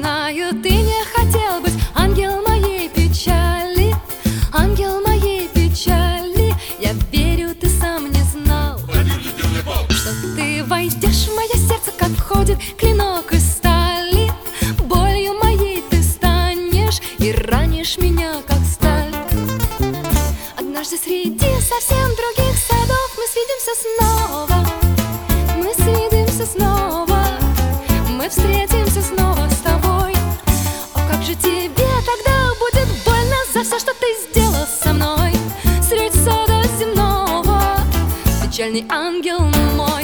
знаю, ты не хотел быть ангел моей печали, ангел моей печали. Я верю, ты сам не знал, что ты войдешь в мое сердце, как входит клинок из стали. Болью моей ты станешь и ранишь меня, как сталь. Однажды среди совсем других садов мы свидимся снова, мы свидимся снова, мы встретимся снова с тобой. О, как же тебе тогда будет больно за все, что ты сделал со мной. Средь сада земного, печальный ангел мой.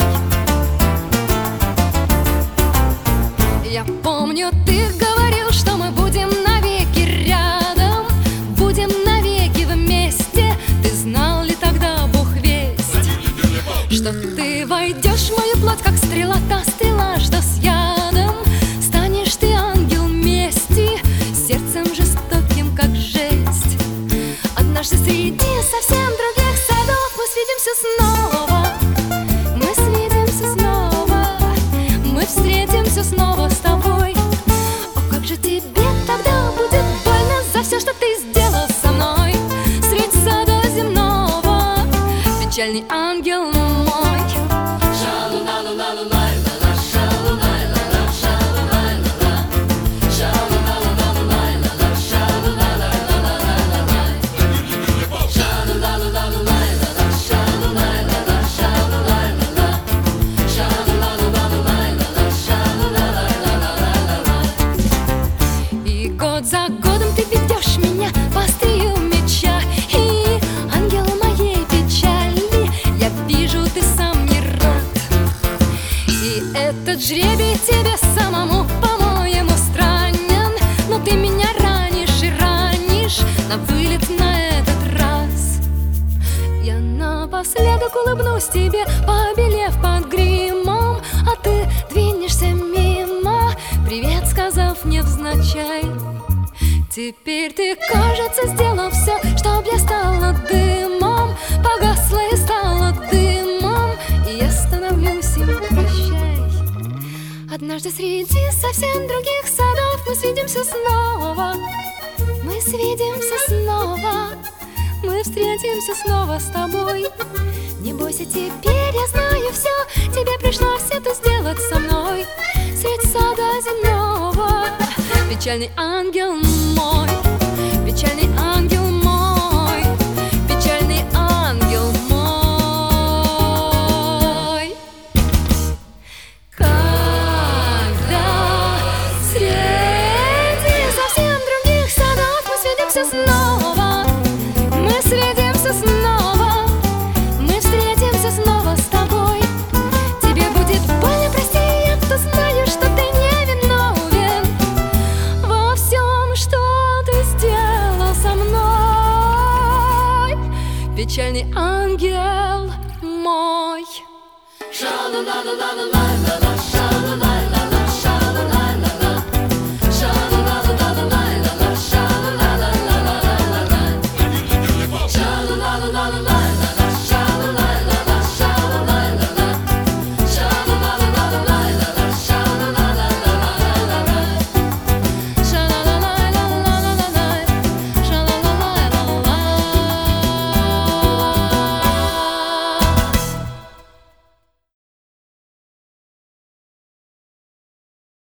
Я помню, ты говорил, что мы будем навеки рядом, будем навеки вместе. Ты знал ли тогда, Бог весть, что ты войдешь в мою плоть, как стрела, та стрела, что с ядом. Станешь ты ангел мести, сердцем жестоким, как жесть. Однажды среди совсем других садов мы свидимся снова, мы свидимся снова, мы встретимся снова с тобой. О, как же тебе тогда будет больно за все, что ты сделал со мной. Средь сада земного, печальный ангел мой. И год за годом ты ведешь меня по острию меча, и ангел моей печали, я вижу, ты сам не рад. И этот жребий тебе самому, по-моему, странен, но ты меня ранишь и ранишь на вылет на этот раз. Я напоследок улыбнусь тебе, побелев под гримом, а ты двинешься мимо, привет сказав невзначай. Теперь ты, кажется, сделал все, чтоб я стала дымом, погасла и стала дымом, и я становлюсь им, прощай. Однажды среди совсем других садов мы свидимся снова, мы свидимся снова, мы встретимся снова с тобой. Не бойся, теперь я знаю все, тебе пришлось это сделать со мной. Средь сада земного, печальный ангел мой, печальный ангел мой, печальный ангел мой. Когда среди совсем других садов мы свидимся снова, мы свидимся снова, мы встретимся снова с тобой. Тебе будет больно, прости, я-то знаю, что ты невиновен во всем, что ты сделал со мной. Печальный ангел мой. Ша-ла-ла-ла-ла-ла-ла-ла.